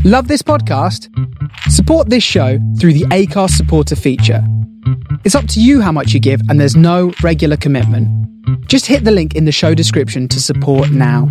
Love this podcast? Support this show through the Acast supporter feature. It's up to you how much you give, and there's no regular commitment. Just hit the link in the show description to support now.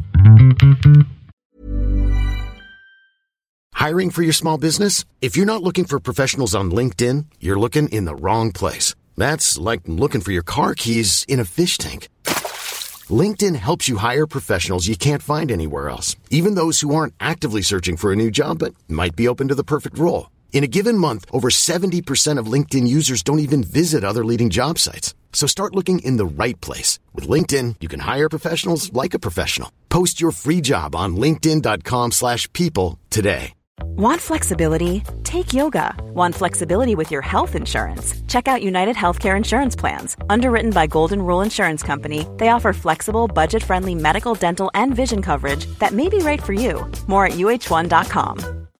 Hiring for your small business? If you're not looking for professionals on LinkedIn, you're looking in the wrong place. That's like looking for your car keys in a fish tank. LinkedIn helps you hire professionals you can't find anywhere else, even those who aren't actively searching for a new job but might be open to the perfect role. In a given month, over 70% of LinkedIn users don't even visit other leading job sites. So start looking in the right place. With LinkedIn, you can hire professionals like a professional. Post your free job on linkedin.com/people today. Want flexibility? Take yoga. Want flexibility with your health insurance? Check out United Healthcare Insurance Plans. Underwritten by Golden Rule Insurance Company, they offer flexible, budget-friendly medical, dental, and vision coverage that may be right for you. More at uh1.com.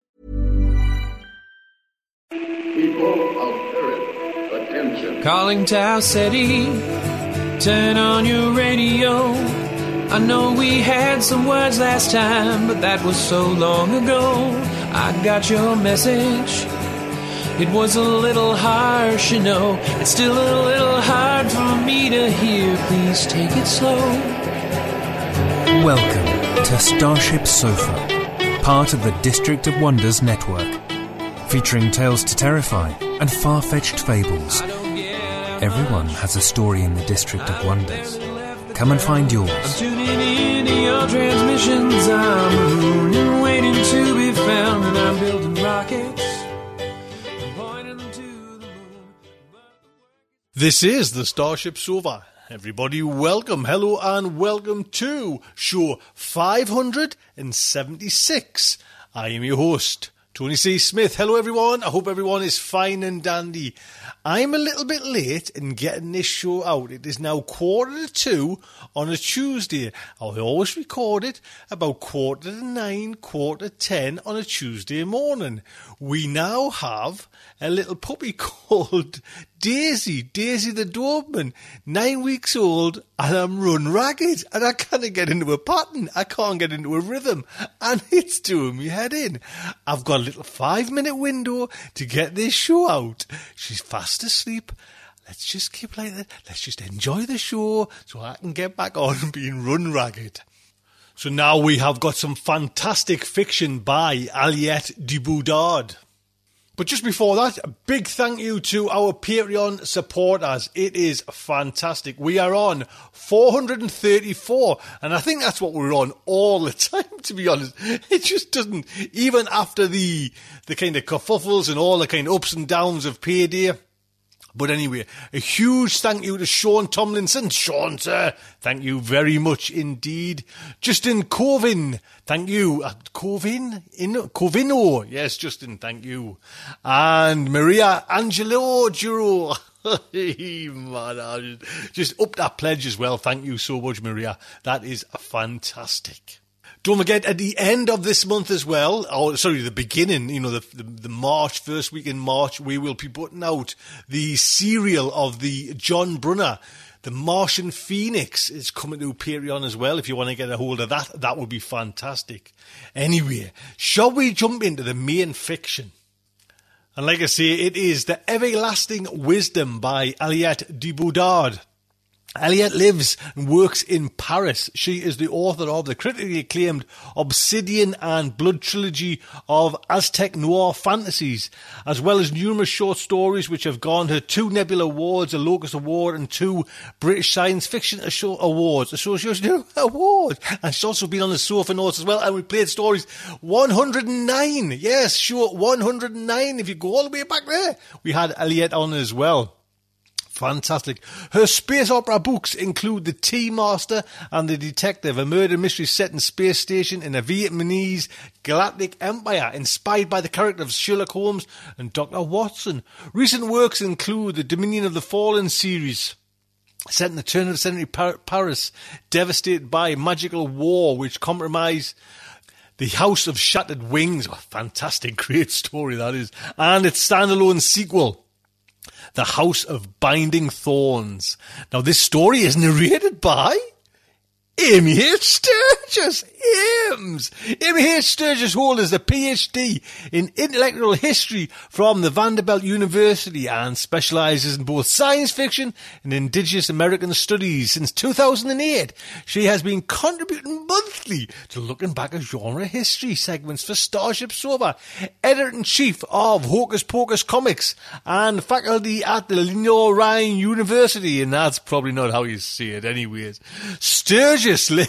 People of spirit, attention. Calling Tau City, turn on your radio. I know we had some words last time, but that was so long ago. I got your message. It was a little harsh, you know. It's still a little hard for me to hear. Please take it slow. Welcome to Starship Sofa, part of the District of Wonders network, featuring tales to terrify and far-fetched fables. Everyone has a story in the District of Wonders. Come and find yours. I'm tuning in to your transmissions. I'm marooned and waiting to be found, and I'm building rockets and pointing them to the moon. This is the Starship Sofa. Everybody, welcome, hello, and welcome to show 576. I am your host, Tony C. Smith. Hello, everyone. I hope everyone is fine and dandy. I'm a little bit late in getting this show out. It is now 1:45 on a Tuesday. I always record it about 8:45, 9:10 on a Tuesday morning. We now have a little puppy called Daisy the Doberman, 9 weeks old, and I'm run ragged, and I can't get into a pattern. I can't get into a rhythm, and it's doing me head in. I've got a little 5-minute window to get this show out. She's fast asleep. Let's just keep like that. Let's just enjoy the show so I can get back on being run ragged. So now we have got some fantastic fiction by Aliette de Bodard. But just before that, a big thank you to our Patreon supporters. It is fantastic. We are on 434, and I think that's what we're on all the time, to be honest. It just doesn't, even after the kind of kerfuffles and all the kind of ups and downs of payday. But anyway, a huge thank you to Sean Tomlinson. Sean, sir, thank you very much indeed. Justin Covin, thank you. Covino, yes, Justin, thank you. And Maria Angelo Giro. Man, just up that pledge as well. Thank you so much, Maria. That is fantastic. Don't forget, at the end of this month as well, the beginning, the March, first week in March, we will be putting out the serial of the John Brunner, The Martian Phoenix, is coming to Patreon as well. If you want to get a hold of that, that would be fantastic. Anyway, shall we jump into the main fiction? And like I say, it is The Everlasting Wisdom by Aliette de Bodard. Aliette lives and works in Paris. She is the author of the critically acclaimed Obsidian and Blood trilogy of Aztec noir fantasies, as well as numerous short stories which have garnered her 2 Nebula Awards, a Locus Award, and 2 British Science Fiction Awards, Association Awards. And she's also been on the Sofa Notes as well, and we played stories 109. Yes, sure, 109. If you go all the way back there, we had Aliette on as well. Fantastic. Her space opera books include The Tea Master and The Detective, a murder mystery set in space station in a Vietnamese galactic empire, inspired by the character of Sherlock Holmes and Dr. Watson. Recent works include the Dominion of the Fallen series, set in the turn of the century Paris, devastated by magical war which compromised the House of Shattered Wings. Oh, fantastic, great story that is. And its standalone sequel, The House of Binding Thorns. Now, this story is narrated by Amy H. Sturgis, Ames. Amy H. Sturgis holds a PhD in intellectual history from the Vanderbilt University and specialises in both science fiction and Indigenous American studies. Since 2008, she has been contributing monthly to Looking Back at Genre History segments for Starship Sofa, editor-in-chief of Hocus Pocus Comics and faculty at the Lenoir Rhine University, and that's probably not how you say it anyways. Sturgis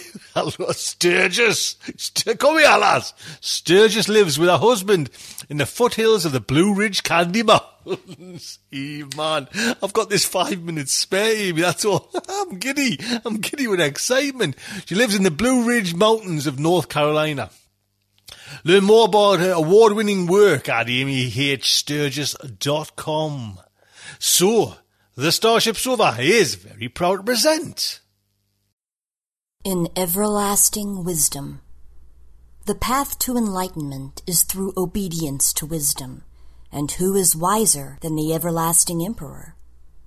come here, lads. Sturgis lives with her husband in the foothills of the Blue Ridge Candy Mountains. Man, I've got this 5 minutes spare, Amy, that's all. I'm giddy with excitement. She lives in the Blue Ridge Mountains of North Carolina. Learn more about her award-winning work at amyhsturgis.com. So, the Starship Sofa is very proud to present... In everlasting wisdom. The path to enlightenment is through obedience to wisdom, and who is wiser than the everlasting emperor?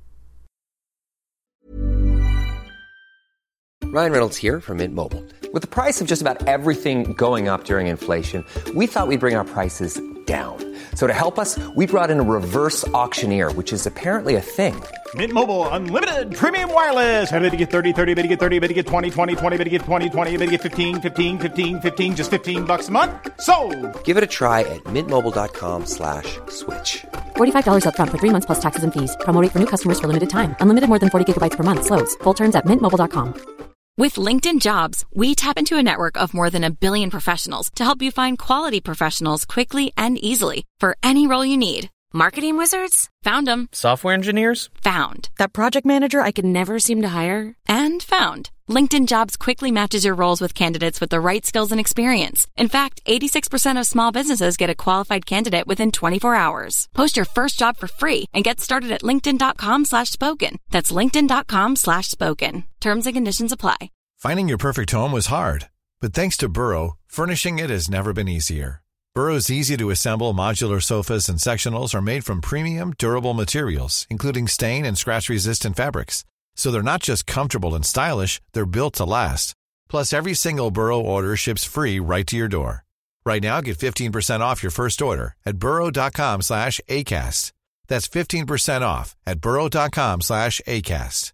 Ryan Reynolds here from Mint Mobile. With the price of just about everything going up during inflation, we thought we'd bring our prices down. So to help us, we brought in a reverse auctioneer, which is apparently a thing. Mint Mobile Unlimited Premium Wireless. How to get 30, 30, how to get 30, how to get 20, 20, 20, how to get 20, 20, how to get 15, 15, 15, 15, just $15 a month? Sold! Give it a try at mintmobile.com/switch. $45 up front for 3 months plus taxes and fees. Promo rate for new customers for limited time. Unlimited more than 40 gigabytes per month. Slows full terms at mintmobile.com. With LinkedIn Jobs, we tap into a network of more than 1 billion professionals to help you find quality professionals quickly and easily for any role you need. Marketing wizards? Found them. Software engineers? Found. That project manager I could never seem to hire? And found. LinkedIn Jobs quickly matches your roles with candidates with the right skills and experience. In fact, 86% of small businesses get a qualified candidate within 24 hours. Post your first job for free and get started at linkedin.com/spoken. That's linkedin.com/spoken. Terms and conditions apply. Finding your perfect home was hard, but thanks to Burrow, furnishing it has never been easier. Burrow's easy-to-assemble modular sofas and sectionals are made from premium, durable materials, including stain and scratch-resistant fabrics. So they're not just comfortable and stylish, they're built to last. Plus, every single Burrow order ships free right to your door. Right now, get 15% off your first order at burrow.com/ACAST. That's 15% off at burrow.com/ACAST.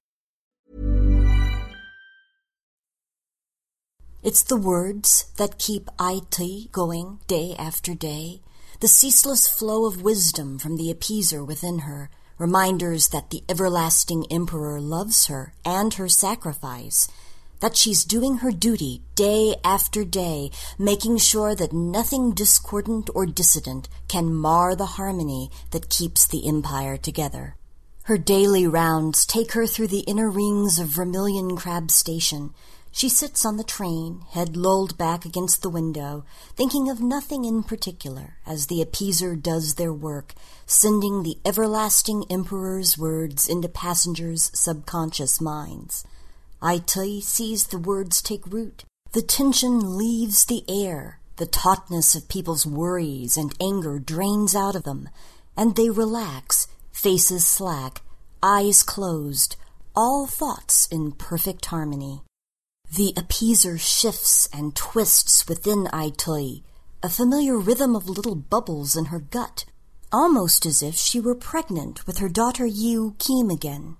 It's the words that keep IT going day after day, the ceaseless flow of wisdom from the appeaser within her, reminders that the everlasting emperor loves her and her sacrifice, that she's doing her duty day after day, making sure that nothing discordant or dissident can mar the harmony that keeps the empire together. Her daily rounds take her through the inner rings of Vermilion Crab Station. She sits on the train, head lolled back against the window, thinking of nothing in particular as the appeaser does their work, sending the everlasting emperor's words into passengers' subconscious minds. IT sees the words take root. The tension leaves the air. The tautness of people's worries and anger drains out of them, and they relax, faces slack, eyes closed, all thoughts in perfect harmony. The appeaser shifts and twists within Aitoi, a familiar rhythm of little bubbles in her gut, almost as if she were pregnant with her daughter Yu Kim again.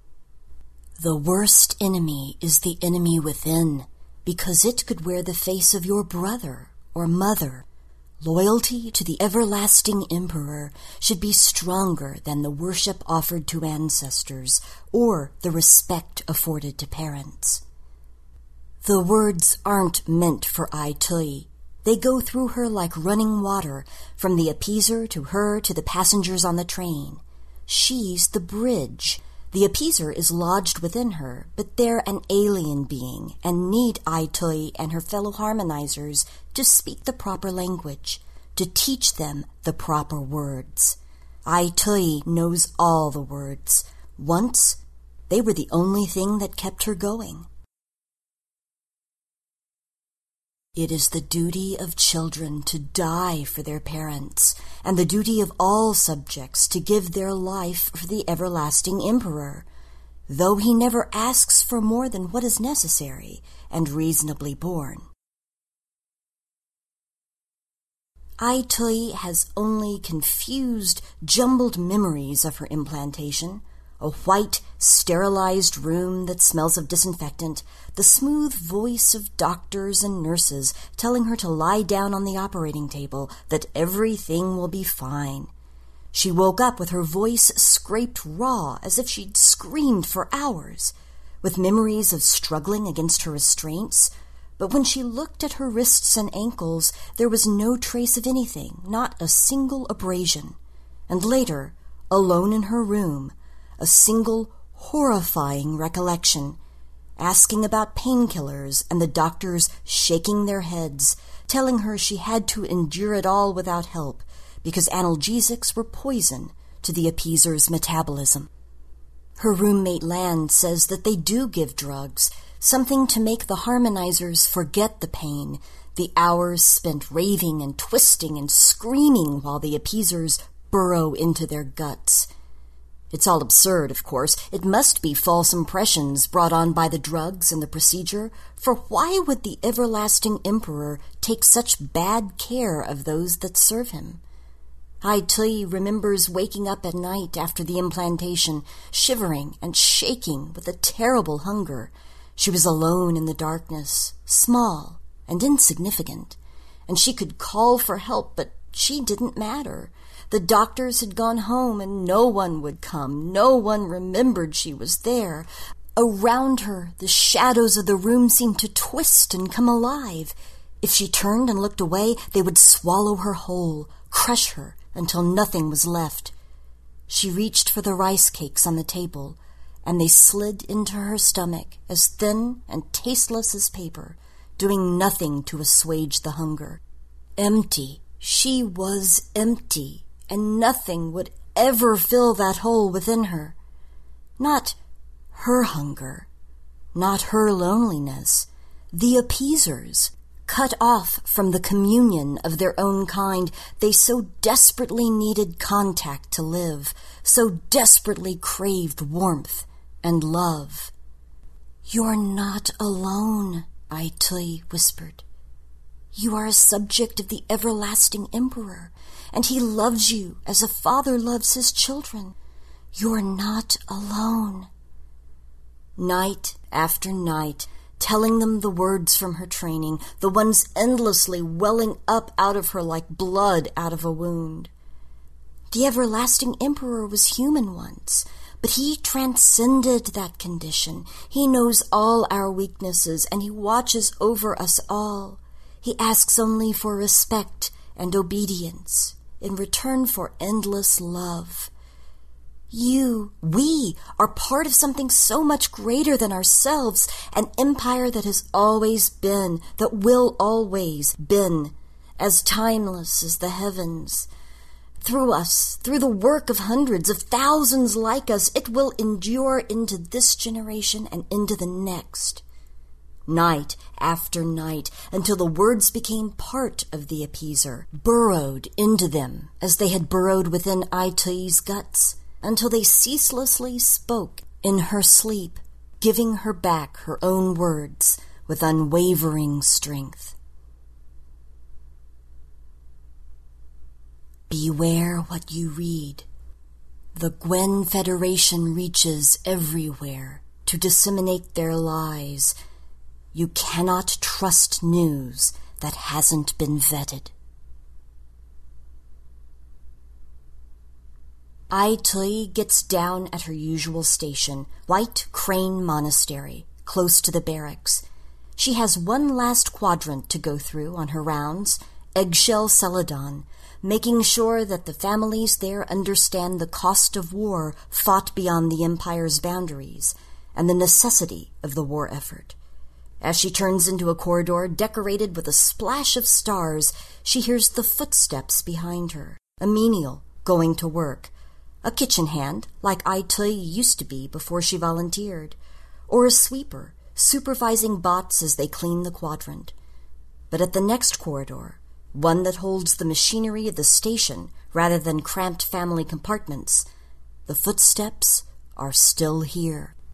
The worst enemy is the enemy within, because it could wear the face of your brother or mother. Loyalty to the everlasting emperor should be stronger than the worship offered to ancestors or the respect afforded to parents. The words aren't meant for Aitoi. They go through her like running water, from the appeaser to her to the passengers on the train. She's the bridge. The appeaser is lodged within her, but they're an alien being and need Aitoi and her fellow harmonizers to speak the proper language, to teach them the proper words. Aitoi knows all the words. Once, they were the only thing that kept her going. It is the duty of children to die for their parents, and the duty of all subjects to give their life for the everlasting emperor. though he never asks for more than what is necessary and reasonably borne. Ai Tui has only confused, jumbled memories of her implantation, a white, sterilized room that smells of disinfectant, the smooth voice of doctors and nurses telling her to lie down on the operating table, that everything will be fine. She woke up with her voice scraped raw as if she'd screamed for hours, with memories of struggling against her restraints, but when she looked at her wrists and ankles, there was no trace of anything, not a single abrasion. And later, alone in her room, a single horrifying recollection, asking about painkillers and the doctors shaking their heads, telling her she had to endure it all without help because analgesics were poison to the appeaser's metabolism. Her roommate Land says that they do give drugs, something to make the harmonizers forget the pain, the hours spent raving and twisting and screaming while the appeasers burrow into their guts. It's all absurd, of course. It must be false impressions brought on by the drugs and the procedure, for why would the everlasting emperor take such bad care of those that serve him? Ai Tui remembers waking up at night after the implantation, shivering and shaking with a terrible hunger. She was alone in the darkness, small and insignificant, and she could call for help, but she didn't matter. The doctors had gone home, and no one would come. No one remembered she was there. Around her, the shadows of the room seemed to twist and come alive. If she turned and looked away, they would swallow her whole, crush her, until nothing was left. She reached for the rice cakes on the table, and they slid into her stomach as thin and tasteless as paper, doing nothing to assuage the hunger. Empty. She was empty, and nothing would ever fill that hole within her. Not her hunger, not her loneliness, the appeasers. Cut off from the communion of their own kind, they so desperately needed contact to live, so desperately craved warmth and love. "You're not alone," Ai Tui whispered. "You are a subject of the everlasting emperor, and he loves you as a father loves his children. You're not alone." Night after night, telling them the words from her training, the ones endlessly welling up out of her like blood out of a wound. The everlasting emperor was human once, but he transcended that condition. He knows all our weaknesses, and he watches over us all. He asks only for respect and obedience in return for endless love. We are part of something so much greater than ourselves, an empire that has always been, that will always been, as timeless as the heavens. Through us, through the work of hundreds of thousands like us, it will endure into this generation and into the next. Night after night, until the words became part of the appeaser, burrowed into them as they had burrowed within Ai Tui's guts, until they ceaselessly spoke in her sleep, giving her back her own words with unwavering strength. Beware what you read. The Gwen Federation reaches everywhere to disseminate their lies. You cannot trust news that hasn't been vetted. Ai Tui gets down at her usual station, White Crane Monastery, close to the barracks. She has one last quadrant to go through on her rounds, Eggshell Celadon, making sure that the families there understand the cost of war fought beyond the Empire's boundaries and the necessity of the war effort. As she turns into a corridor decorated with a splash of stars, she hears the footsteps behind her, a menial going to work, a kitchen hand, like Ai Tui used to be before she volunteered, or a sweeper, supervising bots as they clean the quadrant. But at the next corridor, one that holds the machinery of the station rather than cramped family compartments, the footsteps are still here.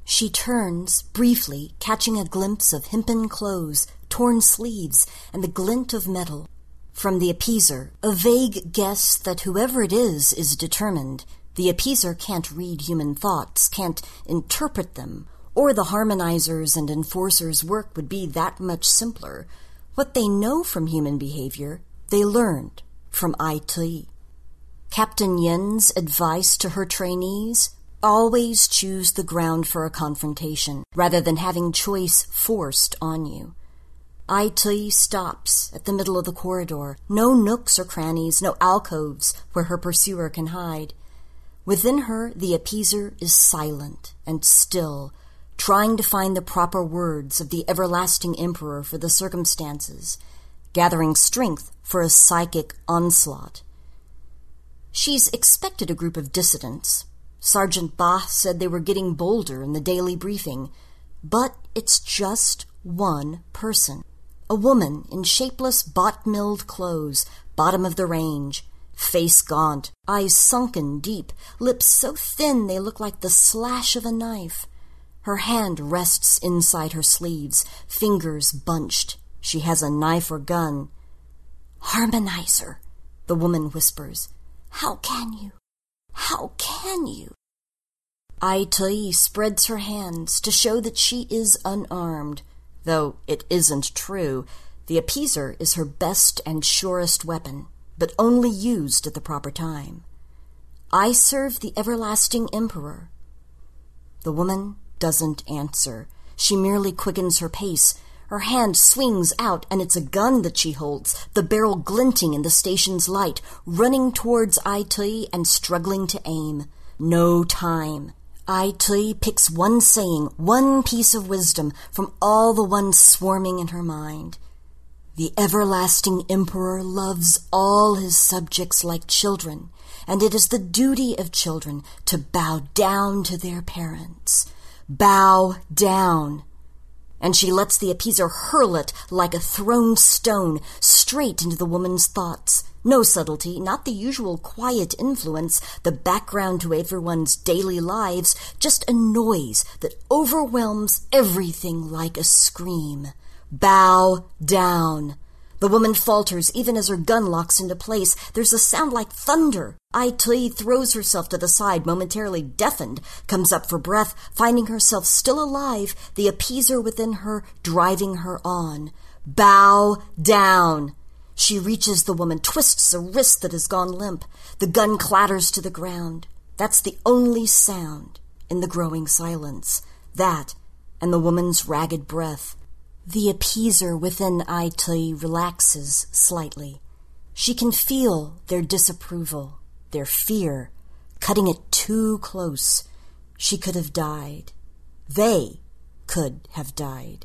She turns, briefly, catching a glimpse of hempen clothes, torn sleeves, and the glint of metal. From the appeaser, a vague guess that whoever it is determined. The appeaser can't read human thoughts, can't interpret them, or the harmonizers' and enforcers' work would be that much simpler. What they know from human behavior, they learned from IT. Captain Yen's advice to her trainees: always choose the ground for a confrontation, rather than having choice forced on you. IT stops at the middle of the corridor. No nooks or crannies, no alcoves where her pursuer can hide. Within her, the appeaser is silent and still, trying to find the proper words of the everlasting emperor for the circumstances, gathering strength for a psychic onslaught. She's expected a group of dissidents. Sergeant Bach said they were getting bolder in the daily briefing, but it's just one person. A woman in shapeless bot-milled clothes, bottom of the range, face gaunt, eyes sunken deep, lips so thin they look like the slash of a knife. Her hand rests inside her sleeves, fingers bunched. She has a knife or gun. "Harmonizer," the woman whispers. "How can you? How can you?" Ai spreads her hands to show that she is unarmed, though it isn't true. The appeaser is her best and surest weapon, but only used at the proper time. "I serve the everlasting emperor." The woman doesn't answer. She merely quickens her pace. Her hand swings out, and it's a gun that she holds, the barrel glinting in the station's light, running towards IT and struggling to aim. No time. IT picks one saying, one piece of wisdom from all the ones swarming in her mind. The everlasting emperor loves all his subjects like children, and it is the duty of children to bow down to their parents. Bow down. And she lets the appeaser hurl it like a thrown stone straight into the woman's thoughts. No subtlety, not the usual quiet influence, the background to everyone's daily lives, just a noise that overwhelms everything like a scream. Bow down. The woman falters even as her gun locks into place. There's a sound like thunder. IT throws herself to the side, momentarily deafened, comes up for breath, finding herself still alive, the appeaser within her driving her on. Bow down. She reaches the woman, twists a wrist that has gone limp. The gun clatters to the ground. That's the only sound in the growing silence. That and the woman's ragged breath. The appeaser within IT relaxes slightly. She can feel their disapproval, their fear, cutting it too close. She could have died. They could have died.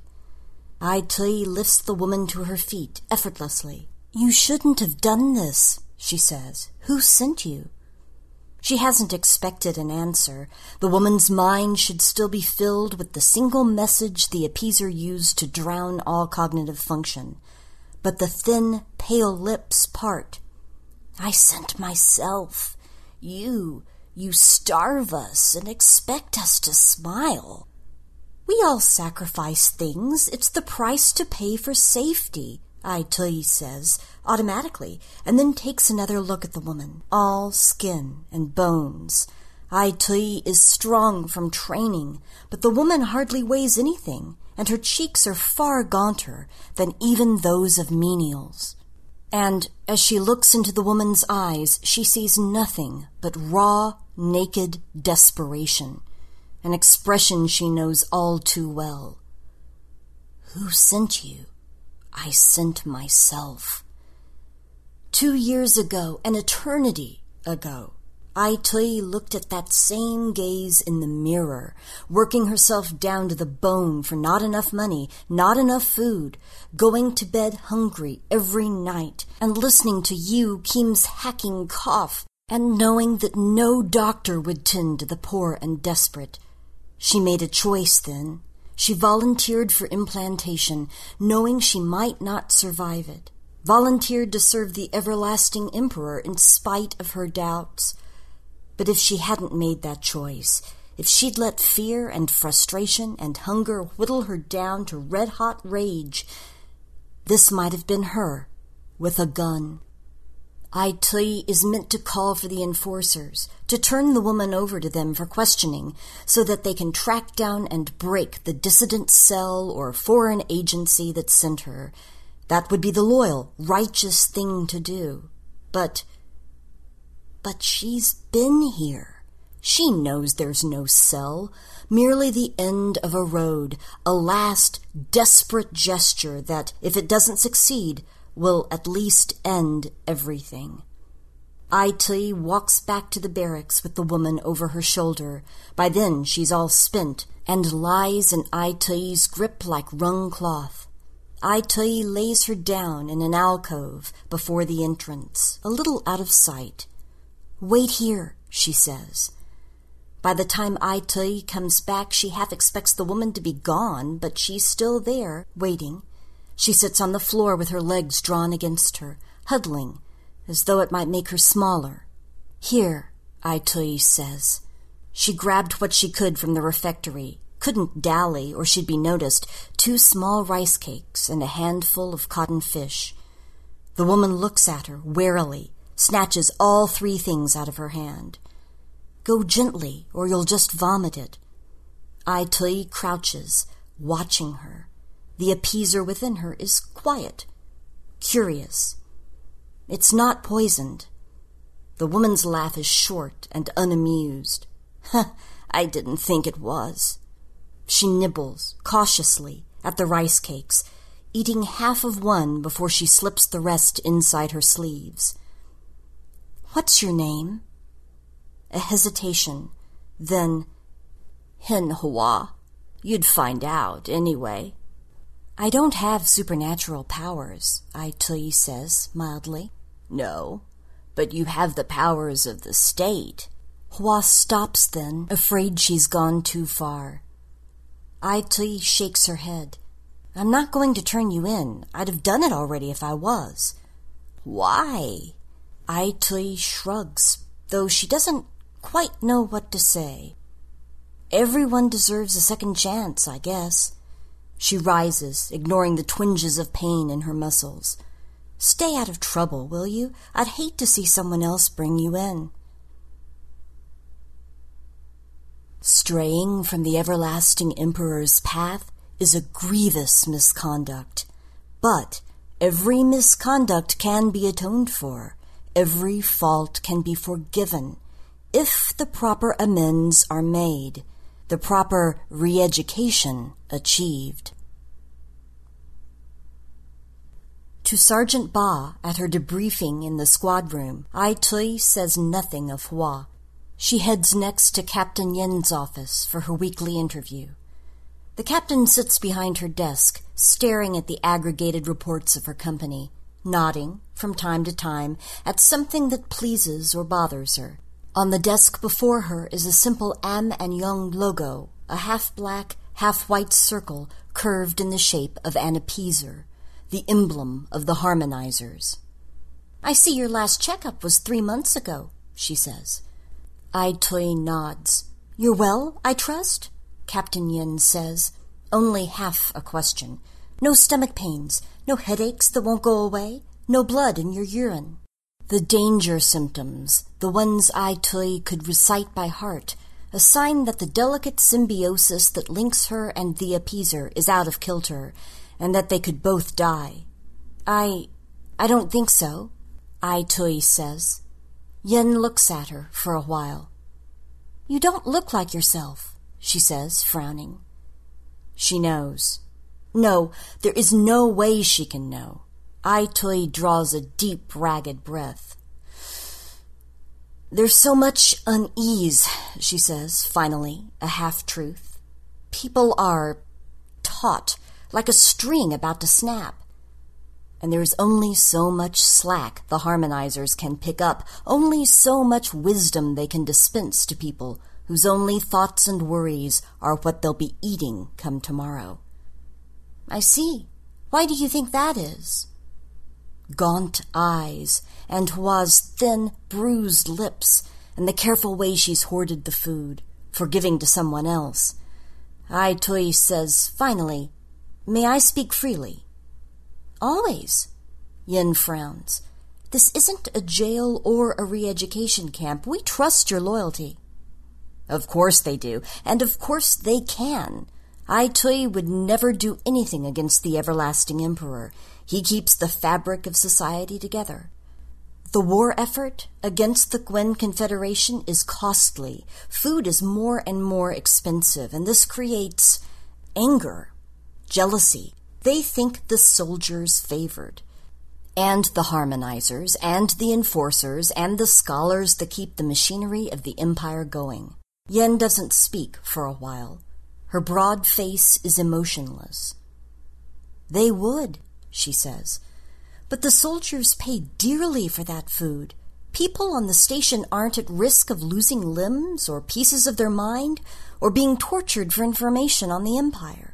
IT lifts the woman to her feet effortlessly. "You shouldn't have done this," she says. "Who sent you?" She hasn't expected an answer. The woman's mind should still be filled with the single message the appeaser used to drown all cognitive function. But the thin, pale lips part. "I sent myself. You starve us and expect us to smile. We all sacrifice things. It's the price to pay for safety," IT says, automatically, and then takes another look at the woman, all skin and bones. IT is strong from training, but the woman hardly weighs anything, and her cheeks are far gaunter than even those of menials. And as she looks into the woman's eyes, she sees nothing but raw, naked desperation, an expression she knows all too well. "Who sent you?" "I sent myself." 2 years ago, an eternity ago, IT looked at that same gaze in the mirror, working herself down to the bone for not enough money, not enough food, going to bed hungry every night, and listening to you, Kim's hacking cough, and knowing that no doctor would tend to the poor and desperate. She made a choice then. She volunteered for implantation, knowing she might not survive it. Volunteered to serve the everlasting emperor in spite of her doubts. But if she hadn't made that choice, if she'd let fear and frustration and hunger whittle her down to red-hot rage, this might have been her, with a gun. Ai-Tui is meant to call for the enforcers, to turn the woman over to them for questioning, so that they can track down and break the dissident cell or foreign agency that sent her. That would be the loyal, righteous thing to do. But she's been here. She knows there's no cell, merely the end of a road, a last desperate gesture that, if it doesn't succeed, will at least end everything. Ai-Tui walks back to the barracks with the woman over her shoulder. By then she's all spent and lies in Ai-Tui's grip like wrung cloth. Ai-Tui lays her down in an alcove before the entrance, a little out of sight. "Wait here," she says. By the time Ai-Tui comes back, she half expects the woman to be gone, but she's still there, waiting. She sits on the floor with her legs drawn against her, huddling, as though it might make her smaller. "Here," Ai-Tui says. She grabbed what she could from the refectory, couldn't dally or she'd be noticed, 2 small rice cakes and a handful of cotton fish. The woman looks at her warily, snatches all 3 things out of her hand. "Go gently, or you'll just vomit it." Ai-Tui crouches, watching her. The appeaser within her is quiet, curious. It's not poisoned. The woman's laugh is short and unamused. "I didn't think it was." She nibbles, cautiously, at the rice cakes, eating half of one before she slips the rest inside her sleeves. "What's your name?" A hesitation, then, "Hen Hua. You'd find out, anyway." "I don't have supernatural powers," Ai-Tui says, mildly. "No, but you have the powers of the state." Hua stops then, afraid she's gone too far. Ai-Tui shakes her head. "I'm not going to turn you in. I'd have done it already if I was." "Why?" Ai-Tui shrugs, though she doesn't quite know what to say. "Everyone deserves a second chance, I guess." She rises, ignoring the twinges of pain in her muscles. "Stay out of trouble, will you? I'd hate to see someone else bring you in." Straying from the everlasting emperor's path is a grievous misconduct. But every misconduct can be atoned for. Every fault can be forgiven if the proper amends are made, the proper re-education achieved. To Sergeant Ba at her debriefing in the squad room, Ai-Tui says nothing of Hua. She heads next to Captain Yen's office for her weekly interview. The captain sits behind her desk, staring at the aggregated reports of her company, nodding, from time to time, at something that pleases or bothers her. On the desk before her is a simple Am and Young logo, a half-black, half-white circle curved in the shape of an appeaser, the emblem of the harmonizers. "I see your last checkup was 3 months ago," she says. Ai-Tui nods. "You're well, I trust?" Captain Yen says, only half a question. "No stomach pains, no headaches that won't go away, no blood in your urine." The danger symptoms, the ones Ai-Tui could recite by heart, a sign that the delicate symbiosis that links her and the appeaser is out of kilter, and that they could both die. I don't think so," Ai-Tui says. Yen looks at her for a while. "You don't look like yourself," she says, frowning. She knows. No, there is no way she can know. Ai-Tui draws a deep, ragged breath. "There's so much unease," she says, finally, a half-truth. "People are taut, like a string about to snap. And there is only so much slack the harmonizers can pick up, only so much wisdom they can dispense to people whose only thoughts and worries are what they'll be eating come tomorrow." "I see. Why do you think that is?" Gaunt eyes, and Hua's thin, bruised lips, and the careful way she's hoarded the food. for giving to someone else. Ai Tui says, finally, "May I speak freely?" "Always." Yin frowns. "This isn't a jail or a re-education camp. We trust your loyalty." "Of course they do, and of course they can. Ai Tui would never do anything against the everlasting emperor. He keeps the fabric of society together. The war effort against the Gwen Confederation is costly. Food is more and more expensive, and this creates anger, jealousy. They think the soldiers favored. And the harmonizers, and the enforcers, and the scholars that keep the machinery of the empire going." Yen doesn't speak for a while. Her broad face is emotionless. "They would," she says. "But the soldiers pay dearly for that food. People on the station aren't at risk of losing limbs or pieces of their mind or being tortured for information on the empire."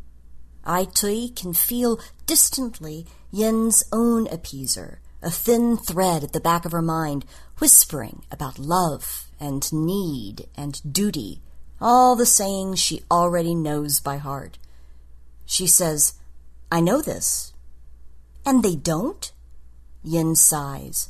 Ai Tui can feel distantly Yen's own appeaser, a thin thread at the back of her mind, whispering about love and need and duty, all the sayings she already knows by heart. She says, "I know this." "And they don't?" Yen sighs.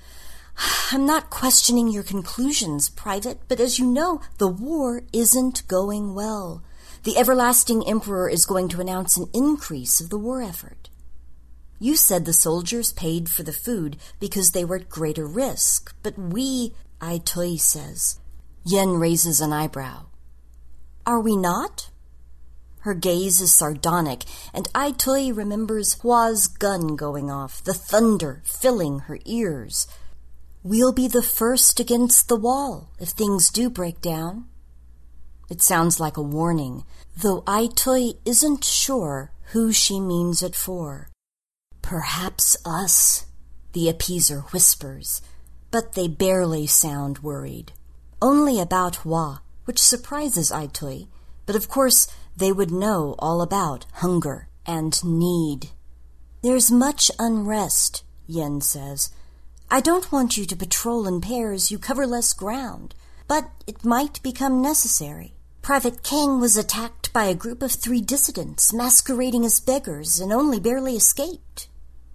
"I'm not questioning your conclusions, Private, but as you know, the war isn't going well. The everlasting emperor is going to announce an increase of the war effort. You said the soldiers paid for the food because they were at greater risk, but we," Ai Tui says. Yen raises an eyebrow. "Are we not?" Her gaze is sardonic, and Ai Tui remembers Hua's gun going off, the thunder filling her ears. "We'll be the first against the wall if things do break down." It sounds like a warning, though Ai Tui isn't sure who she means it for. "Perhaps us," the appeaser whispers, but they barely sound worried. Only about Hua, which surprises Ai Tui, but of course they would know all about hunger and need. "There's much unrest," Yen says. "I don't want you to patrol in pairs. You cover less ground, but it might become necessary. Private Kang was attacked by a group of 3 dissidents masquerading as beggars and only barely escaped."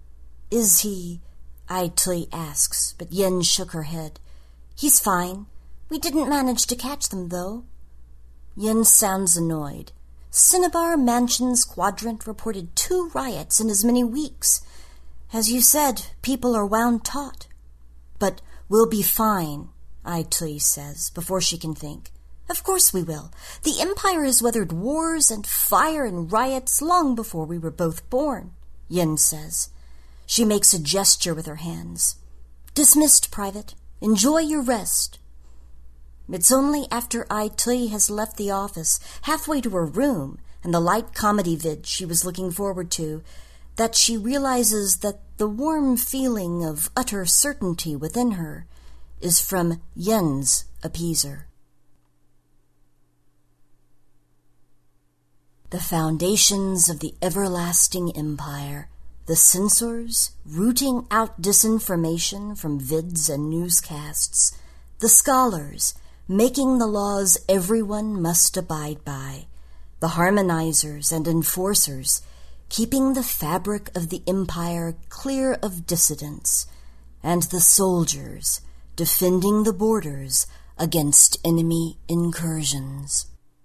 "Is he?" Ai Tui asks, but Yen shook her head. "He's fine. We didn't manage to catch them, though." Yen sounds annoyed. "Cinnabar Mansion's quadrant reported 2 riots in as many weeks. As you said, people are wound taut." "But we'll be fine," Ai Tui says, before she can think. "Of course we will. The Empire has weathered wars and fire and riots long before we were both born," Yen says. She makes a gesture with her hands. "Dismissed, Private. Enjoy your rest." It's only after Ai Tui has left the office, halfway to her room, and the light comedy vid she was looking forward to, that she realizes that the warm feeling of utter certainty within her is from Yen's appeaser. The foundations of the everlasting empire, the censors rooting out disinformation from vids and newscasts, the scholars making the laws everyone must abide by, the harmonizers and enforcers keeping the fabric of the empire clear of dissidents, and the soldiers defending the borders against enemy incursions.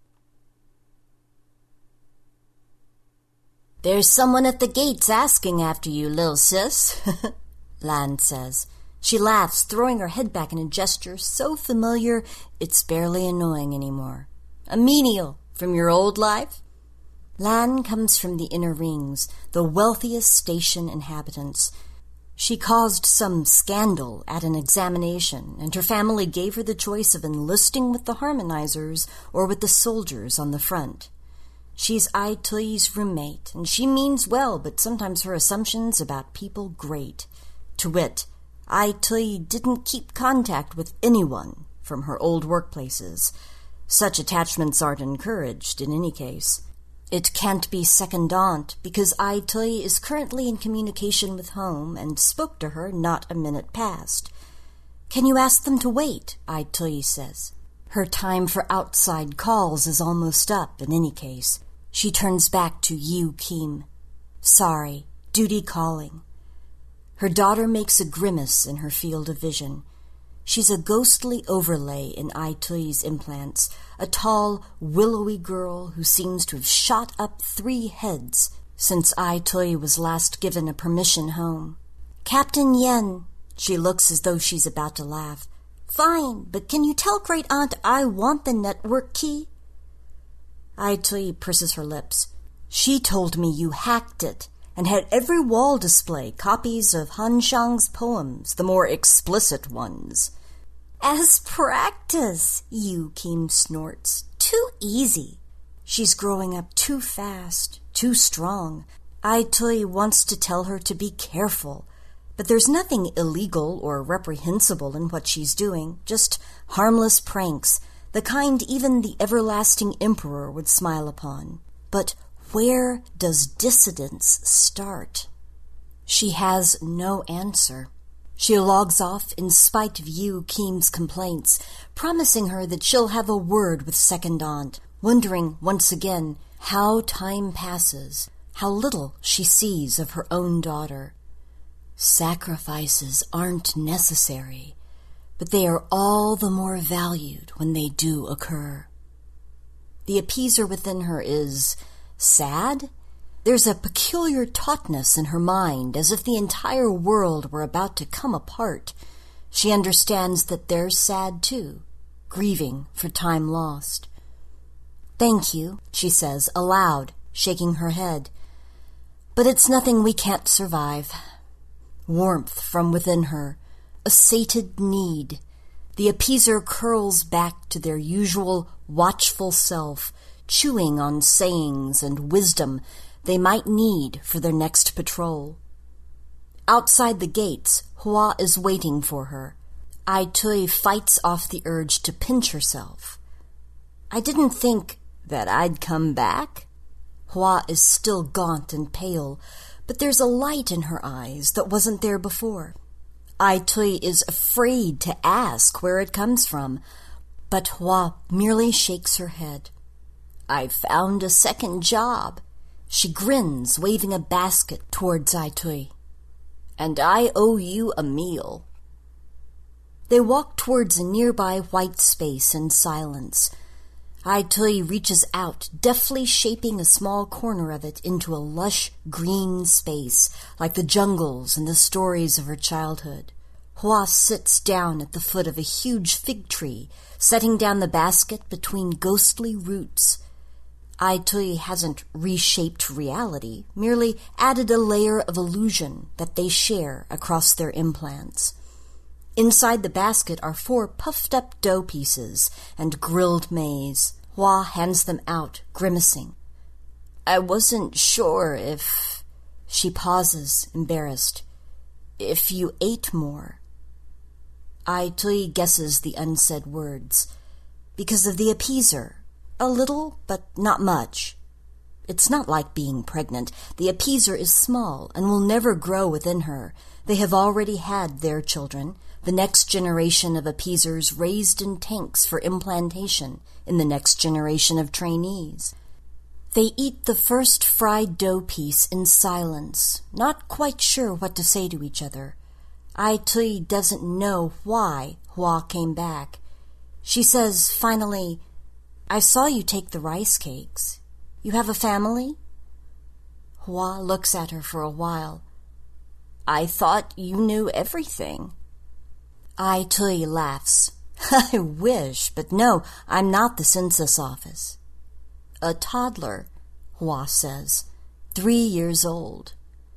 "There's someone at the gates asking after you, lil' sis," Lan says. She laughs, throwing her head back in a gesture so familiar it's barely annoying anymore. "A menial from your old life?" Lan comes from the inner rings, the wealthiest station inhabitants. She caused some scandal at an examination, and her family gave her the choice of enlisting with the harmonizers or with the soldiers on the front. She's Ai Tui's roommate, and she means well, but sometimes her assumptions about people grate. To wit, Ai Tui didn't keep contact with anyone from her old workplaces. Such attachments aren't encouraged in any case. It can't be secondant because Ai Tui is currently in communication with home and spoke to her not a minute past. "Can you ask them to wait?" Ai Tui says. Her time for outside calls is almost up in any case. She turns back to Yu Kim. Sorry, duty calling. Her daughter makes a grimace in her field of vision. She's a ghostly overlay in Ai Tui's implants, a tall, willowy girl who seems to have shot up 3 heads since Ai Tui was last given a permission home. Captain Yen, she looks as though she's about to laugh. Fine, but can you tell Great Aunt I want the network key? Ai Tui purses her lips. She told me you hacked it and had every wall display copies of Han Shang's poems, the more explicit ones. As practice, Yu Kim snorts. Too easy. She's growing up too fast, too strong. Ai Tui wants to tell her to be careful, but there's nothing illegal or reprehensible in what she's doing, just harmless pranks, the kind even the everlasting emperor would smile upon. But where does dissidence start? She has no answer. She logs off in spite of Yu Kim's complaints, promising her that she'll have a word with Second Aunt, wondering once again how time passes, how little she sees of her own daughter. Sacrifices aren't necessary, but they are all the more valued when they do occur. The appeaser within her is sad. There's a peculiar tautness in her mind, as if the entire world were about to come apart. She understands that they're sad too, grieving for time lost. Thank you, she says aloud, shaking her head. But it's nothing we can't survive. Warmth from within her, a sated need. The appeaser curls back to their usual watchful self, chewing on sayings and wisdom they might need for their next patrol. Outside the gates, Hua is waiting for her. Ai Tui fights off the urge to pinch herself. I didn't think that I'd come back. Hua is still gaunt and pale, but there's a light in her eyes that wasn't there before. Ai Tui is afraid to ask where it comes from, but Hua merely shakes her head. I found a second job. She grins, waving a basket towards Ai Tui. And I owe you a meal. They walk towards a nearby white space in silence. Ai Tui reaches out, deftly shaping a small corner of it into a lush green space, like the jungles and the stories of her childhood. Hua sits down at the foot of a huge fig tree, setting down the basket between ghostly roots. Ai Tui hasn't reshaped reality, merely added a layer of illusion that they share across their implants. Inside the basket are 4 puffed-up dough pieces and grilled maize. Hua hands them out, grimacing. I wasn't sure if... She pauses, embarrassed. If you ate more. Ai Tui guesses the unsaid words. Because of the appeaser. A little, but not much. It's not like being pregnant. The appeaser is small and will never grow within her. They have already had their children, the next generation of appeasers raised in tanks for implantation in the next generation of trainees. They eat the first fried dough piece in silence, not quite sure what to say to each other. Ai Tui doesn't know why Hua came back. She says, finally, I saw you take the rice cakes. You have a family? Hua looks at her for a while. I thought you knew everything. Ai Tui laughs. I wish, but no, I'm not the census office. A toddler, Hua says, 3 years old.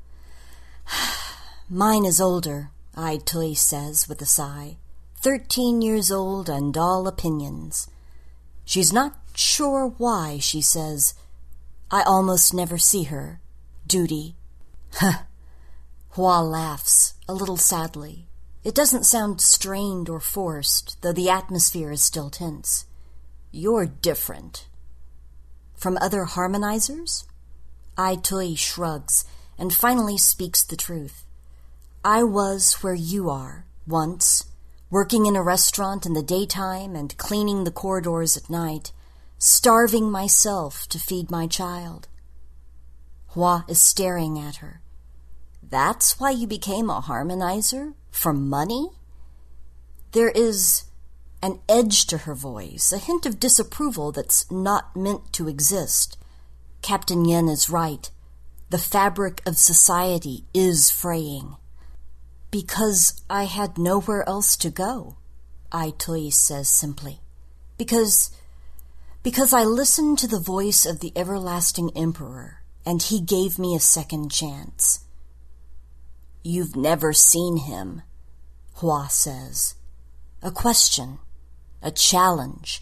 Mine is older, Ai Tui says with a sigh. 13 years old and all opinions. She's not sure why, she says. I almost never see her. Duty. Hua laughs, a little sadly. It doesn't sound strained or forced, though the atmosphere is still tense. You're different. From other harmonizers? Ai Tui shrugs, and finally speaks the truth. I was where you are, once, working in a restaurant in the daytime and cleaning the corridors at night, starving myself to feed my child. Hua is staring at her. That's why you became a harmonizer? For money? There is an edge to her voice, a hint of disapproval that's not meant to exist. Captain Yen is right. The fabric of society is fraying. Because I had nowhere else to go, Ai Tui says simply. Because I listened to the voice of the everlasting emperor, and he gave me a second chance. You've never seen him, Hua says. A question, a challenge.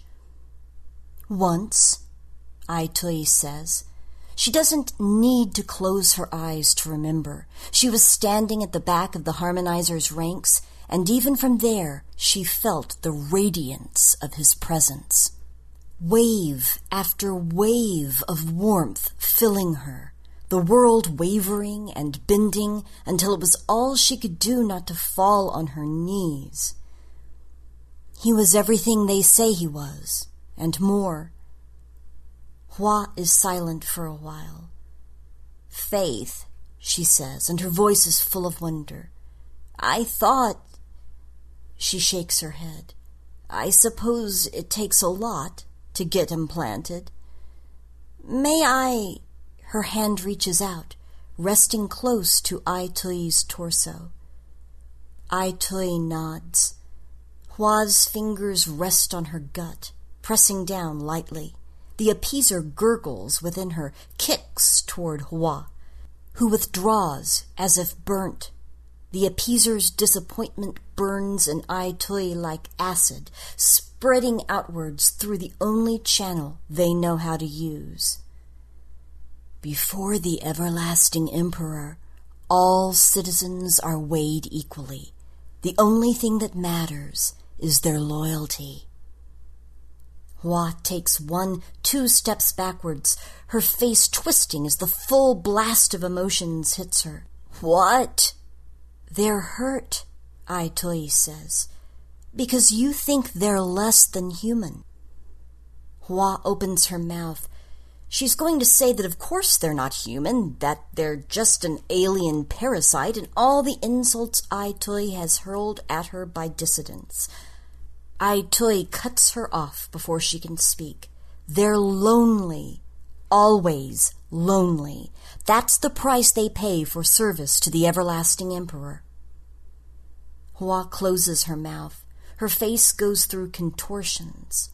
Once, Ai Tui says. She doesn't need to close her eyes to remember. She was standing at the back of the harmonizer's ranks, and even from there she felt the radiance of his presence. Wave after wave of warmth filling her, the world wavering and bending until it was all she could do not to fall on her knees. He was everything they say he was, and more. Hua is silent for a while. Faith, she says, and her voice is full of wonder. I thought... She shakes her head. I suppose it takes a lot to get implanted. May I... Her hand reaches out, resting close to Ai Tui's torso. Ai Tui nods. Hua's fingers rest on her gut, pressing down lightly. The appeaser gurgles within her, kicks toward Hua, who withdraws as if burnt. The appeaser's disappointment burns in Ai Tui like acid, spreading outwards through the only channel they know how to use. Before the everlasting emperor, all citizens are weighed equally. The only thing that matters is their loyalty. Hua takes 1-2 steps backwards, her face twisting as the full blast of emotions hits her. What? They're hurt, Ai Tui says, because you think they're less than human. Hua opens her mouth. She's going to say that of course they're not human, that they're just an alien parasite, and all the insults Ai Tui has hurled at her by dissidents. Ai Tui cuts her off before she can speak. They're lonely. Always lonely. That's the price they pay for service to the everlasting emperor. Hua closes her mouth. Her face goes through contortions.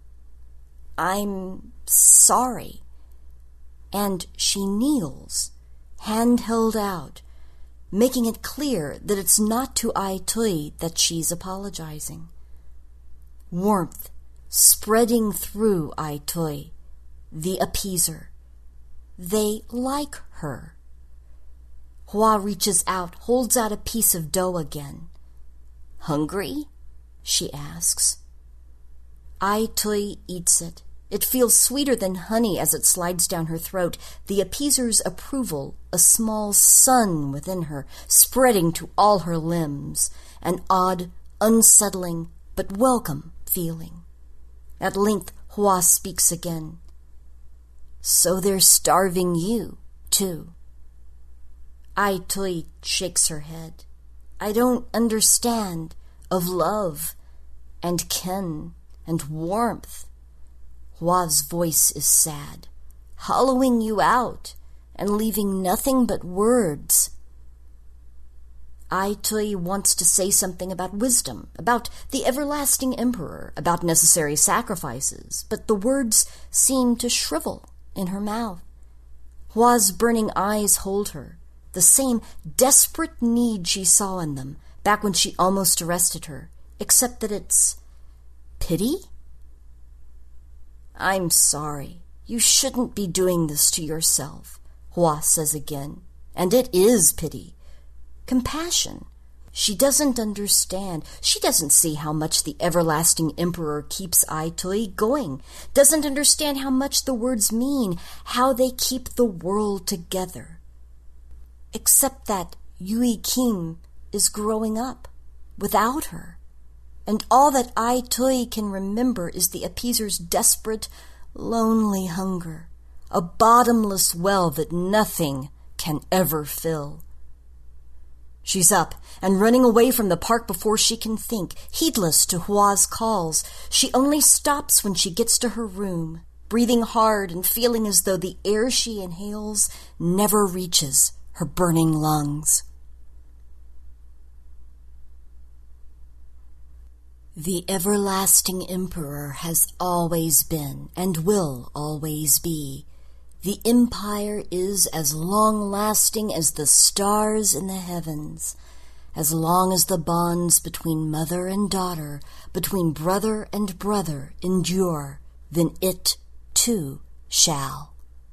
I'm sorry. And she kneels, hand held out, making it clear that it's not to Ai Tui that she's apologizing. Warmth spreading through Ai Tui, the appeaser. They like her. Hua reaches out, holds out a piece of dough again. Hungry? She asks. Ai Tui eats it. It feels sweeter than honey as it slides down her throat, the appeaser's approval, a small sun within her, spreading to all her limbs, an odd, unsettling, but welcome feeling. At length, Hua speaks again. So they're starving you, too. Ai Tui shakes her head. I don't understand of love and kin and warmth. Hua's voice is sad, hollowing you out and leaving nothing but words. Ai Tui wants to say something about wisdom, about the everlasting emperor, about necessary sacrifices, but the words seem to shrivel in her mouth. Hua's burning eyes hold her, the same desperate need she saw in them back when she almost arrested her, except that it's pity? I'm sorry. You shouldn't be doing this to yourself, Hua says again, and it is pity. Compassion. She doesn't understand. She doesn't see how much the everlasting emperor keeps Ai Tui going, doesn't understand how much the words mean, how they keep the world together. Except that Yui Kim is growing up without her. and all that Ai Tui can remember is the appeaser's desperate, lonely hunger, a bottomless well that nothing can ever fill. She's up and running away from the park before she can think, heedless to Hua's calls. She only stops when she gets to her room, breathing hard and feeling as though the air she inhales never reaches her burning lungs. The everlasting emperor has always been and will always be. The empire is as long-lasting as the stars in the heavens. As long as the bonds between mother and daughter, between brother and brother endure, then it, too, shall.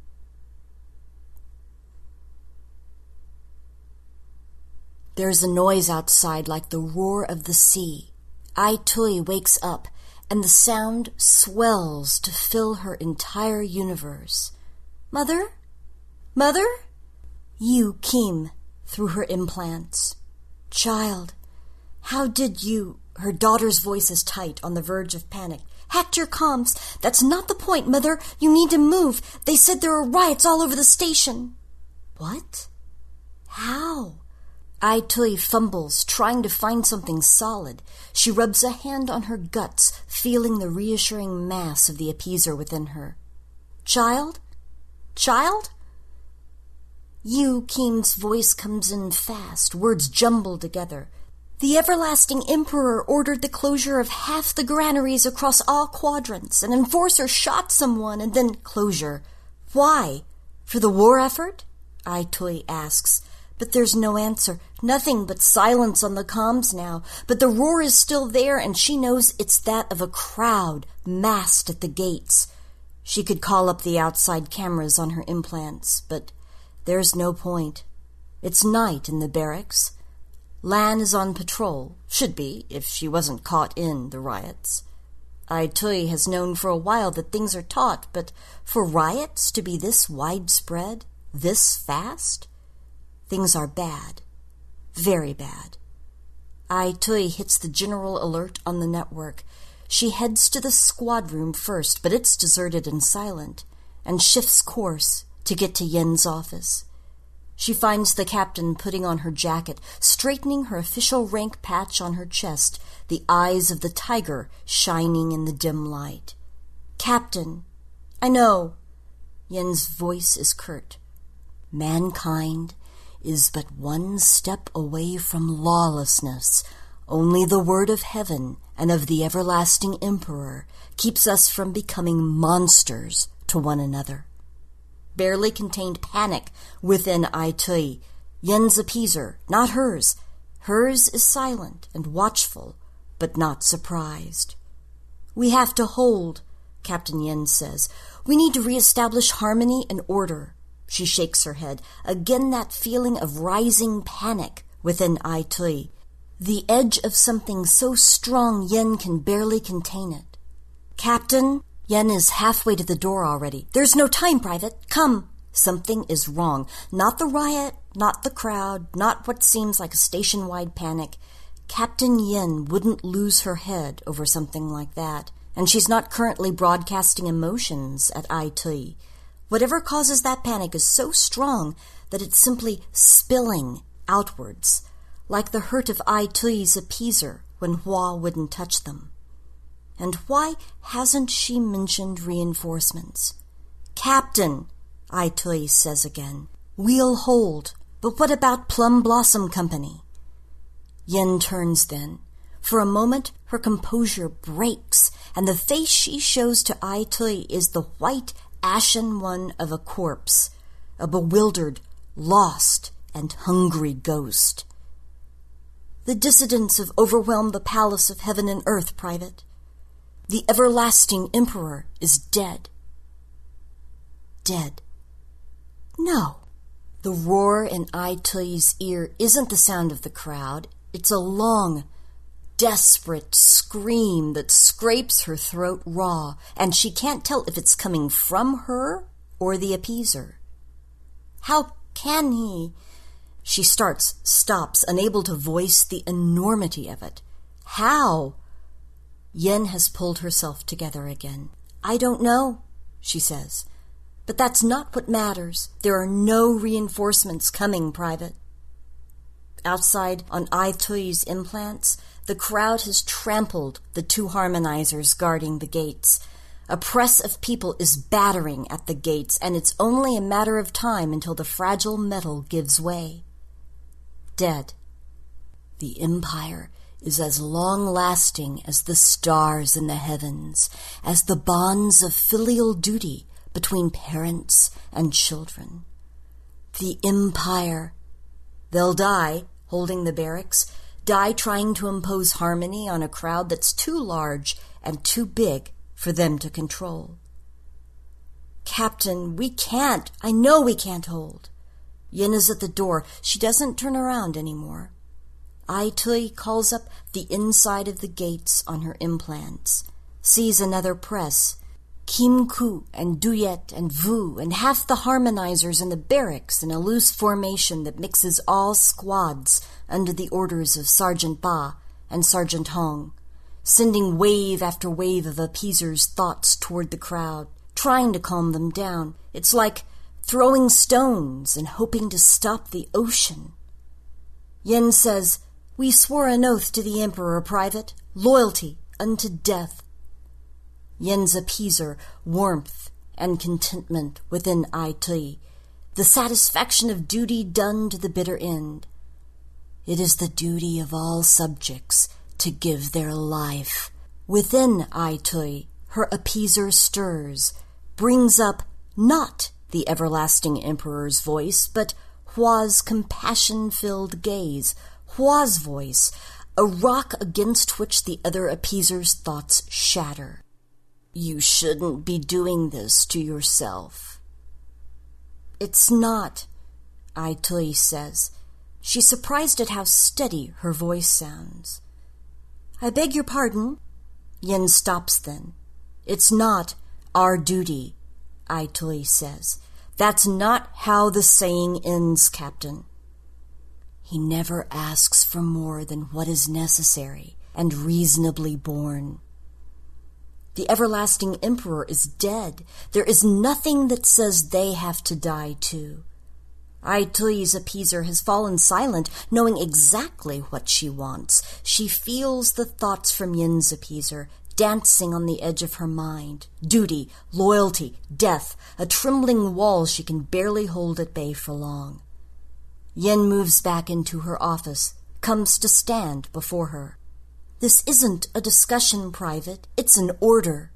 There's a noise outside like the roar of the sea. Ai Tui wakes up, and the sound swells to fill her entire universe. Mother? Mother? You came through her implants. Child, how did you... Her daughter's voice is tight, on the verge of panic. Hacked your comms. That's not the point, Mother. You need to move. They said there are riots all over the station. What? How? Ai Tui fumbles, trying to find something solid. She rubs a hand on her guts, feeling the reassuring mass of the appeaser within her. Child? Child? Yu Kim's voice comes in fast, words jumbled together. The everlasting emperor ordered the closure of half the granaries across all quadrants. An enforcer shot someone and then closure. Why? For the war effort? Ai Tui asks. But there's no answer. Nothing but silence on the comms now. But the roar is still there, and she knows it's that of a crowd massed at the gates. She could call up the outside cameras on her implants, but there's no point. It's night in the barracks. Lan is on patrol. Should be, if she wasn't caught in the riots. Ai Tui has known for a while that things are taut, but for riots to be this widespread, this fast? Things are bad. Very bad. Ai Tui hits the general alert on the network. She heads to the squad room first, but it's deserted and silent, and shifts course to get to Yen's office. She finds the captain putting on her jacket, straightening her official rank patch on her chest, the eyes of the tiger shining in the dim light. Captain, I know. Yen's voice is curt. Mankind is but one step away from lawlessness. Only the word of heaven and of the everlasting emperor keeps us from becoming monsters to one another. Barely contained panic within Ai Tui. Yen's appeaser, not hers. Hers is silent and watchful, but not surprised. We have to hold, Captain Yen says. We need to reestablish harmony and order. She shakes her head. Again that feeling of rising panic within Ai Tui. The edge of something so strong Yen can barely contain it. Captain, Yen is halfway to the door already. There's no time, Private. Come. Something is wrong. Not the riot, not the crowd, not what seems like a station-wide panic. Captain Yen wouldn't lose her head over something like that, and she's not currently broadcasting emotions at Ai Tui. Whatever causes that panic is so strong that it's simply spilling outwards, like the hurt of Ai Tui's appeaser when Hua wouldn't touch them. And why hasn't she mentioned reinforcements? Captain, Ai Tui says again, we'll hold, but what about Plum Blossom Company? Yen turns then. For a moment, her composure breaks, and the face she shows to Ai Tui is the white, ashen one of a corpse, a bewildered, lost, and hungry ghost. The dissidents have overwhelmed the palace of heaven and earth, Private. The everlasting emperor is dead. Dead. No. The roar in Ai Tui's ear isn't the sound of the crowd. It's a long, desperate scream that scrapes her throat raw, and she can't tell if it's coming from her or the appeaser. How can he? She stops, unable to voice the enormity of it. How? Yen has pulled herself together again. I don't know, she says. But that's not what matters. There are no reinforcements coming, Private. Outside on Ai Tui's implants, the crowd has trampled the 2 harmonizers guarding the gates. A press of people is battering at the gates, and it's only a matter of time until the fragile metal gives way. Dead. The Empire is as long-lasting as the stars in the heavens, as the bonds of filial duty between parents and children. The Empire. They'll die holding the barracks, die trying to impose harmony on a crowd that's too large and too big for them to control. Captain, we can't. I know we can't hold. Yen is at the door. She doesn't turn around anymore. Ai Tui calls up the inside of the gates on her implants, sees another press, Kim Ku and Duyet and Vu and half the harmonizers in the barracks in a loose formation that mixes all squads under the orders of Sergeant Ba and Sergeant Hong, sending wave after wave of appeasers' thoughts toward the crowd, trying to calm them down. It's like throwing stones and hoping to stop the ocean. Yen says, "We swore an oath to the Emperor, Private, loyalty unto death." Yen's appeaser, warmth and contentment within Ai Tui, the satisfaction of duty done to the bitter end. It is the duty of all subjects to give their life. Within Ai Tui, her appeaser stirs, brings up not the everlasting Emperor's voice, but Hua's compassion-filled gaze, Hua's voice, a rock against which the other appeaser's thoughts shatter. You shouldn't be doing this to yourself. It's not, Ai Tui says. She's surprised at how steady her voice sounds. I beg your pardon. Yen stops then. It's not our duty, Ai Tui says. That's not how the saying ends, Captain. He never asks for more than what is necessary and reasonably borne. The everlasting Emperor is dead. There is nothing that says they have to die too. Ai Tui's appeaser has fallen silent, knowing exactly what she wants. She feels the thoughts from Yen's appeaser, dancing on the edge of her mind. Duty, loyalty, death, a trembling wall she can barely hold at bay for long. Yen moves back into her office, comes to stand before her. This isn't a discussion, Private. It's an order.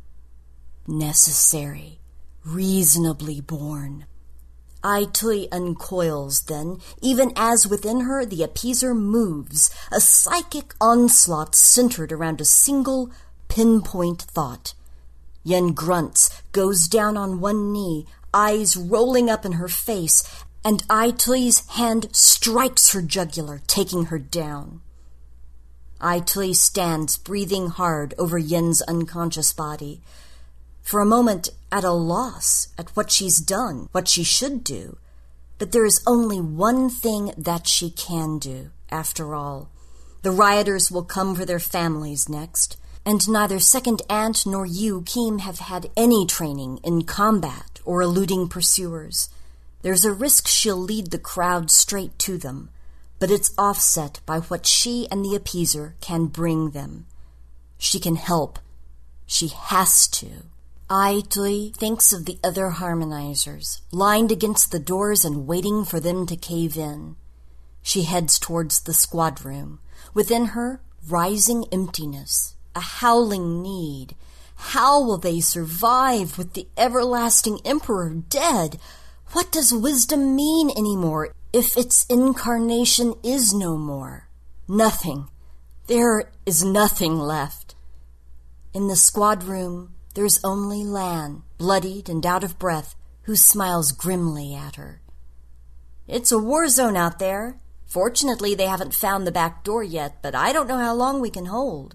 Necessary, reasonably borne. Ai Tui uncoils then, even as within her the appeaser moves, a psychic onslaught centered around a single pinpoint thought. Yen grunts, goes down on one knee, eyes rolling up in her face, and Ai Tui's hand strikes her jugular, taking her down. Ai Tui stands, breathing hard over Yen's unconscious body, for a moment at a loss at what she's done, what she should do. But there is only one thing that she can do, after all. The rioters will come for their families next, and neither Second Aunt nor you, Kim, have had any training in combat or eluding pursuers. There's a risk she'll lead the crowd straight to them, but it's offset by what she and the appeaser can bring them. She can help. She has to. Ai Tui thinks of the other harmonizers, lined against the doors and waiting for them to cave in. She heads towards the squad room. Within her, rising emptiness, a howling need. How will they survive with the everlasting Emperor dead? What does wisdom mean anymore if its incarnation is no more? Nothing. There is nothing left. In the squad room, there's only Lan, bloodied and out of breath, who smiles grimly at her. It's a war zone out there. Fortunately, they haven't found the back door yet, but I don't know how long we can hold.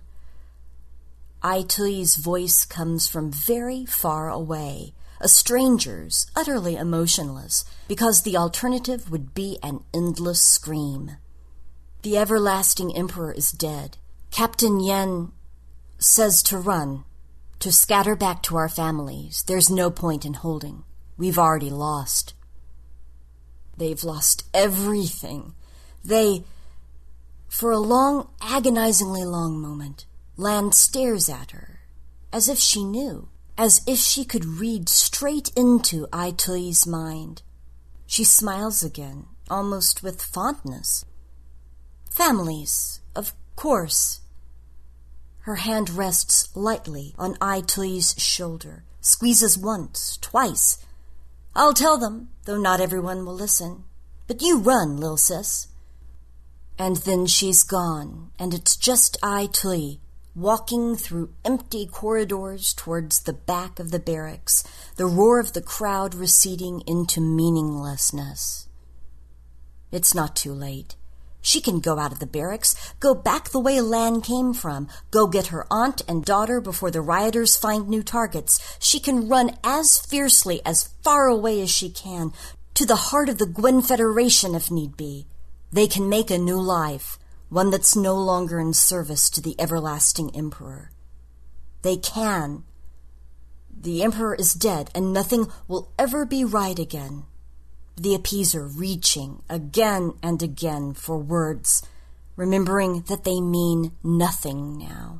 Ai Tui's voice comes from very far away, a stranger's, utterly emotionless, because the alternative would be an endless scream. The everlasting Emperor is dead. Captain Yen... says to run, to scatter back to our families. There's no point in holding. We've already lost. They've lost everything. For a long, agonizingly long moment, Lan stares at her, as if she knew, as if she could read straight into Ai Tui's mind. She smiles again, almost with fondness. Families, of course. Her hand rests lightly on Ai Tui's shoulder, squeezes once, twice. I'll tell them, though not everyone will listen. But you run, lil sis. And then she's gone, and it's just Ai Tui, walking through empty corridors towards the back of the barracks, the roar of the crowd receding into meaninglessness. It's not too late. She can go out of the barracks, go back the way Lan came from, go get her aunt and daughter before the rioters find new targets. She can run as fiercely, as far away as she can, to the heart of the Gwen Federation if need be. They can make a new life, one that's no longer in service to the everlasting Emperor. They can. The Emperor is dead, and nothing will ever be right again. The appeaser reaching again and again for words, remembering that they mean nothing now.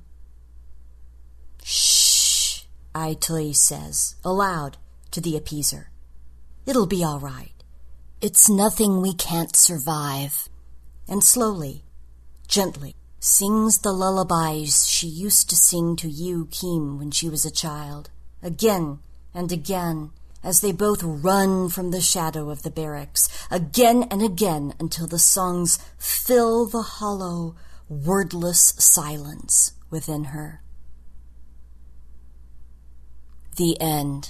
Shh, Ai Tui says, aloud, to the appeaser. It'll be all right. It's nothing we can't survive. And slowly, gently, sings the lullabies she used to sing to Yu Kim when she was a child, again and again, as they both run from the shadow of the barracks, again and again until the songs fill the hollow, wordless silence within her. The end.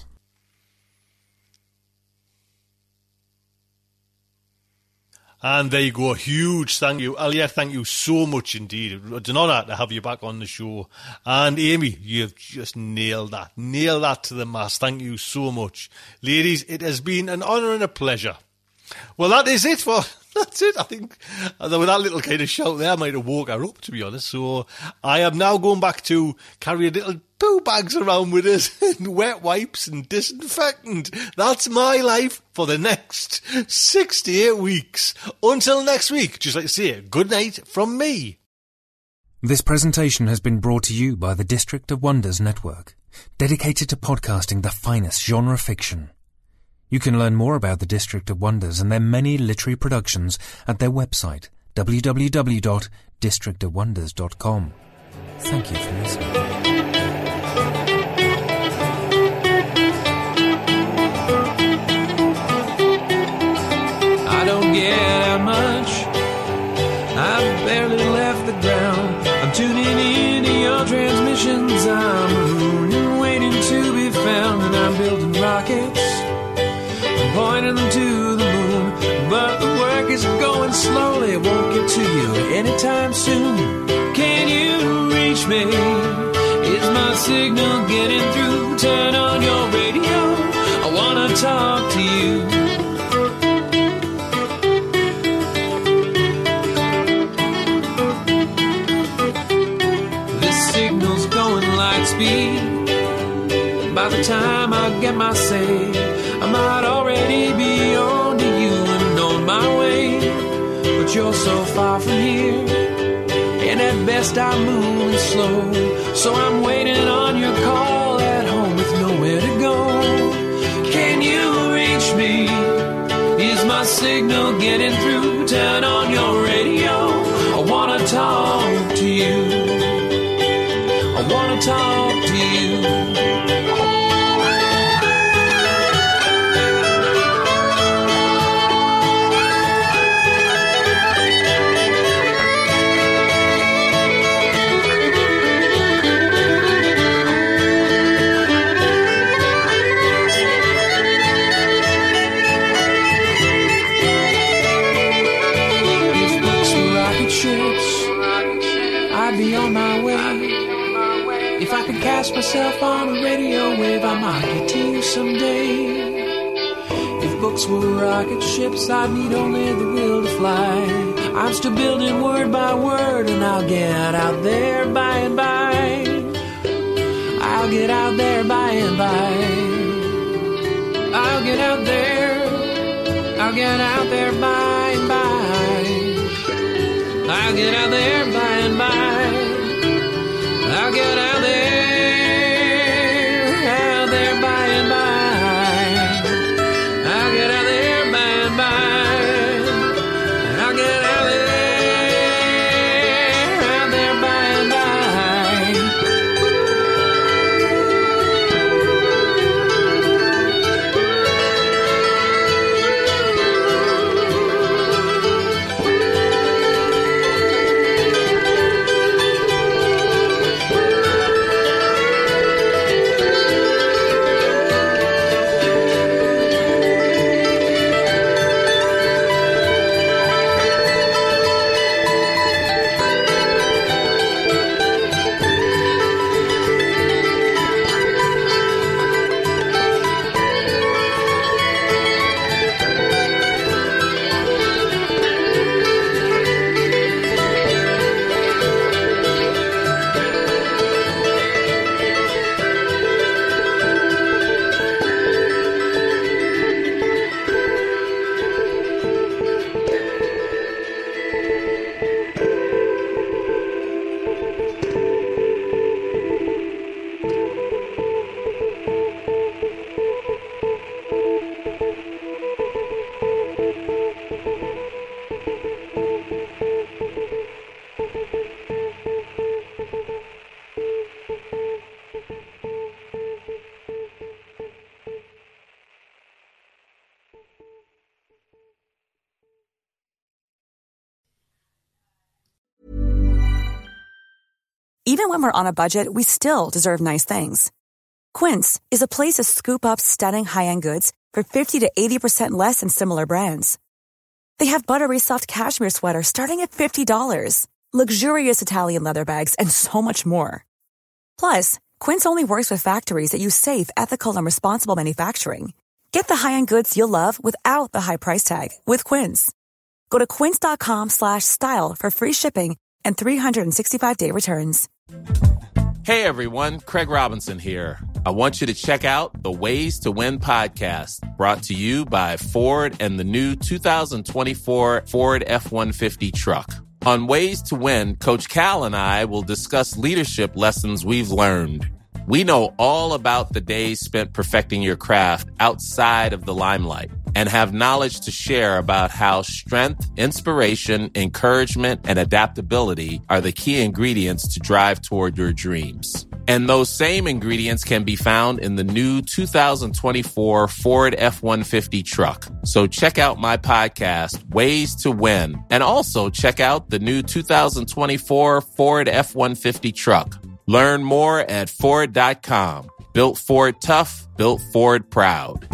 And there you go. A huge thank you. Alia, thank you so much indeed. It's an honour to have you back on the show. And Amy, you've just nailed that. Nailed that to the mast. Thank you so much. Ladies, it has been an honour and a pleasure. Well, that's it. I think with that little kind of shout there, I might have woke her up, to be honest. So I am now going back to carry a little poo bags around with us and wet wipes and disinfectant. That's my life for the next 6 to 8 weeks. Until next week, just like to say, good night from me. This presentation has been brought to you by the District of Wonders Network, dedicated to podcasting the finest genre fiction. You can learn more about the District of Wonders and their many literary productions at their website, www.districtofwonders.com. Thank you for listening. I don't get out much. I've barely left the ground. I'm tuning into your transmissions. I'm mooning, waiting to be found, and I'm building rockets, pointing them to the moon. But the work is going slowly. It won't get to you anytime soon. Can you reach me? Is my signal getting through? Turn on your radio. I wanna talk to you. This signal's going light speed. By the time I get my say, I might already be on to you and on my way. But you're so far from here, and at best I'm moving slow. So I'm waiting on your call at home with nowhere to go. Can you reach me? Is my signal getting through? Turn on your radio. I wanna talk to you. I wanna talk to you. I'd be on my way. If I could cast myself on a radio wave, I might get to you someday. If books were rocket ships, I'd need only the will to fly. I'm still building word by word, and I'll get out there by and by. I'll get out there by and by. I'll get out there. I'll get out there by and by. I'll get out there by and by. I'll get out there by and by. I'll get out there by and by. I'll get out there by and by. Even when we're on a budget, we still deserve nice things. Quince is a place to scoop up stunning high-end goods for 50 to 80% less than similar brands. They have buttery soft cashmere sweaters starting at $50, luxurious Italian leather bags, and so much more. Plus, Quince only works with factories that use safe, ethical, and responsible manufacturing. Get the high-end goods you'll love without the high price tag with Quince. Go to quince.com/style for free shipping and 365-day returns. Hey everyone, Craig Robinson here. I want you to check out the Ways to Win podcast, brought to you by Ford and the new 2024 Ford F-150 truck. On Ways to Win, Coach Cal and I will discuss leadership lessons we've learned. We know all about the days spent perfecting your craft outside of the limelight and have knowledge to share about how strength, inspiration, encouragement, and adaptability are the key ingredients to drive toward your dreams. And those same ingredients can be found in the new 2024 Ford F-150 truck. So check out my podcast, Ways to Win, and also check out the new 2024 Ford F-150 truck. Learn more at Ford.com. Built Ford tough, built Ford proud.